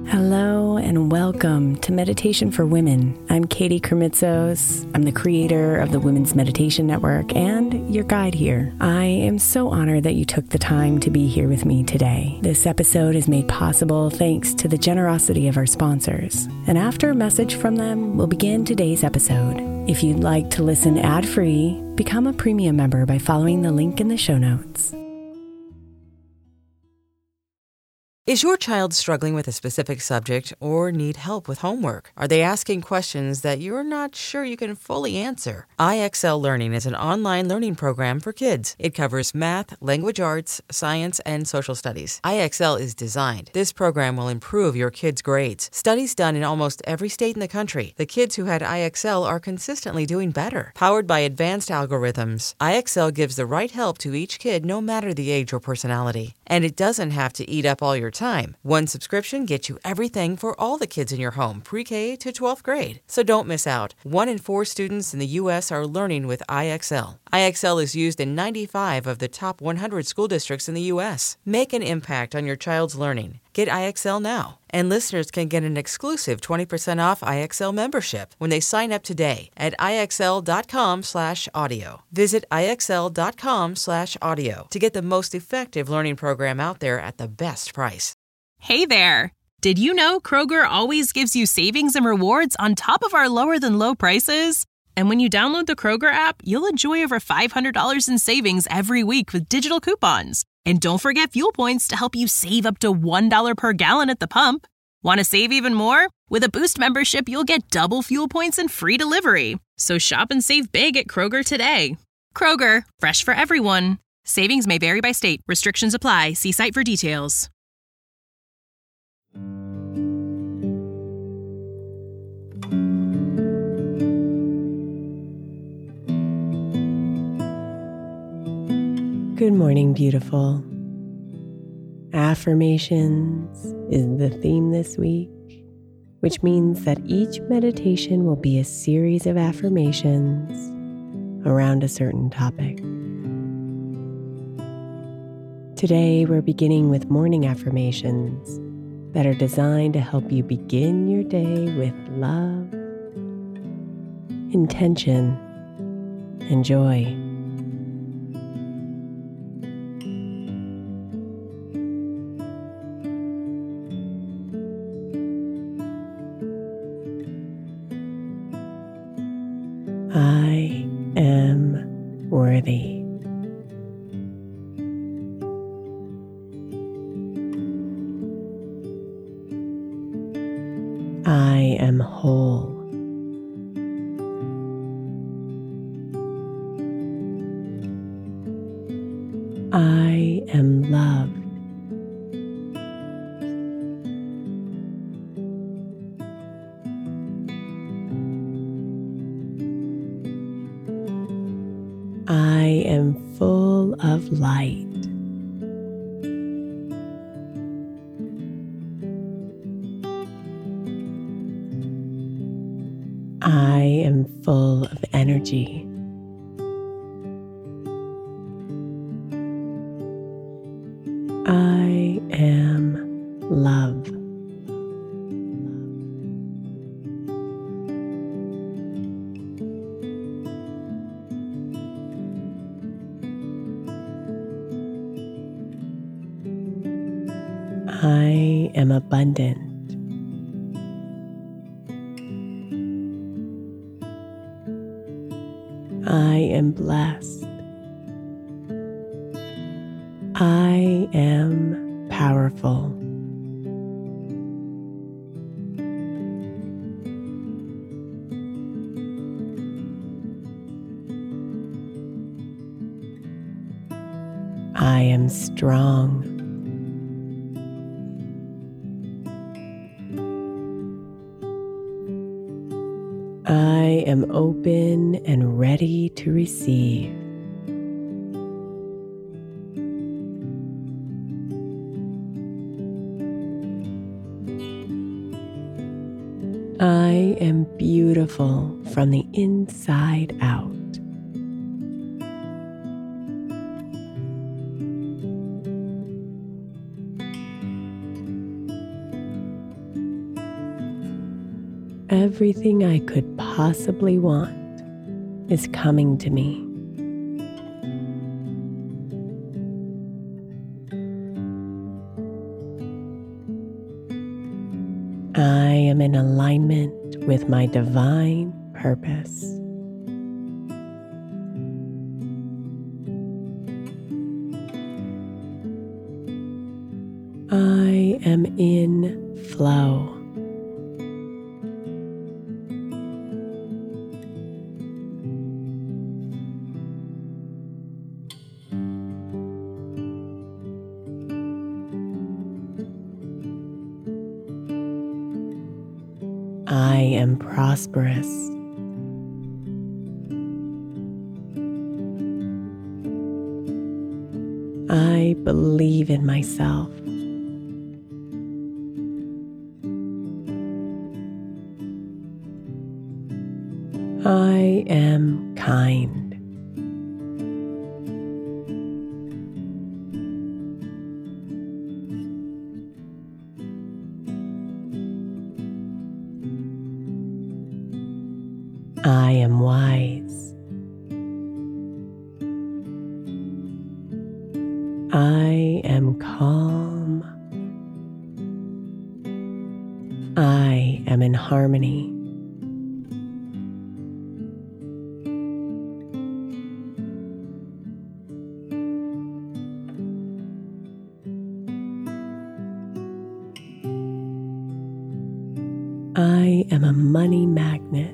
Hello and welcome to Meditation for Women. I'm Katie Kremitzos. I'm the creator of the Women's Meditation Network and your guide here. I am so honored that you took the time to be here with me today. This episode is made possible thanks to the generosity of our sponsors. And after a message from them, we'll begin today's episode. If you'd like to listen ad-free, become a premium member by following the link in the show notes. Is your child struggling with a specific subject or need help with homework? Are they asking questions that you're not sure you can fully answer? IXL Learning is an online learning program for kids. It covers math, language arts, science, and social studies. IXL is designed. This program will improve your kids' grades. Studies done in almost every state in the country. The kids who had IXL are consistently doing better. Powered by advanced algorithms, IXL gives the right help to each kid no matter the age or personality. And it doesn't have to eat up all your time. One subscription gets you everything for all the kids in your home, pre-K to 12th grade. So don't miss out. 1 in 4 students in the U.S. are learning with IXL. IXL is used in 95 of the top 100 school districts in the U.S. Make an impact on your child's learning. Get IXL now. And listeners can get an exclusive 20% off IXL membership when they sign up today at IXL.com/audio. Visit IXL.com/audio to get the most effective learning program out there at the best price. Hey there! Did you know Kroger always gives you savings and rewards on top of our lower-than-low prices? And when you download the Kroger app, you'll enjoy over $500 in savings every week with digital coupons. And don't forget fuel points to help you save up to $1 per gallon at the pump. Want to save even more? With a Boost membership, you'll get double fuel points and free delivery. So shop and save big at Kroger today. Kroger, fresh for everyone. Savings may vary by state. Restrictions apply. See site for details. Good morning, beautiful. Affirmations is the theme this week, which means that each meditation will be a series of affirmations around a certain topic. Today, we're beginning with morning affirmations that are designed to help you begin your day with love, intention, and joy. I am worthy. I am whole. I am loved. I am full of light. I am full of energy. I am love. I am abundant. I am blessed. I am powerful. I am strong. I am open and ready to receive. I am beautiful from the inside out. everything I could possibly want is coming to me. I am in alignment with my divine purpose. I am in flow. I am prosperous. I believe in myself. I am kind. I am wise. I am calm. I am in harmony. I am a money magnet.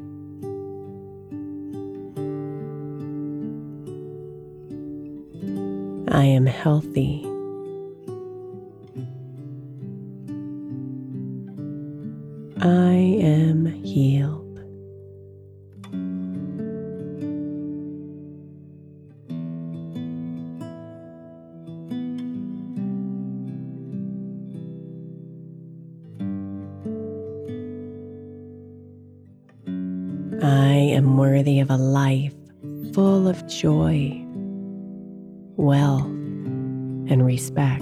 I am healthy. I am healed. I am worthy of a life full of joy, wealth, and respect.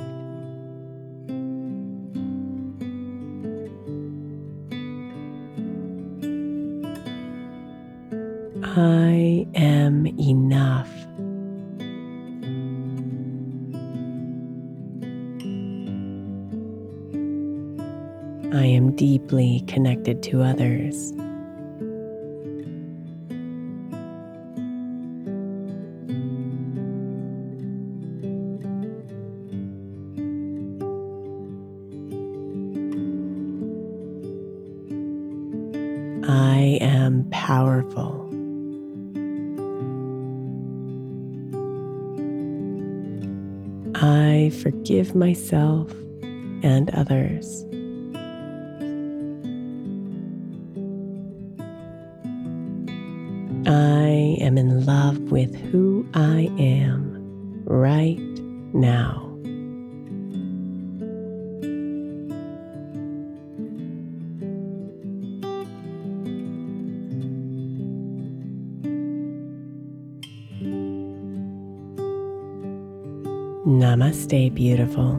I am enough. I am deeply connected to others. I am powerful. I forgive myself and others. I am in love with who I am right now. Namaste, beautiful.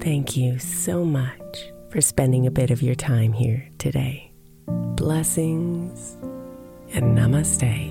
Thank you so much for spending a bit of your time here today. Blessings and namaste.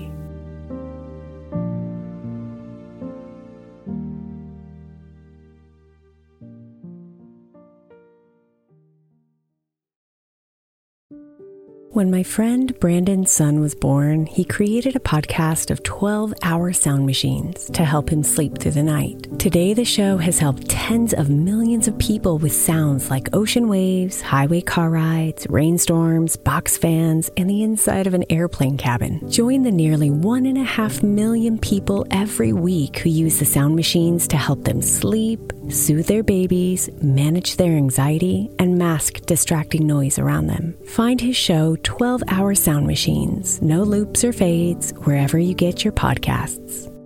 When my friend Brandon's son was born, he created a podcast of 12-hour sound machines to help him sleep through the night. Today, the show has helped tens of millions of people with sounds like ocean waves, highway car rides, rainstorms, box fans, and the inside of an airplane cabin. Join the nearly 1.5 million people every week who use the sound machines to help them sleep, soothe their babies, manage their anxiety, and mask distracting noise around them. Find his show 12-Hour Sound Machines, no loops or fades, wherever you get your podcasts.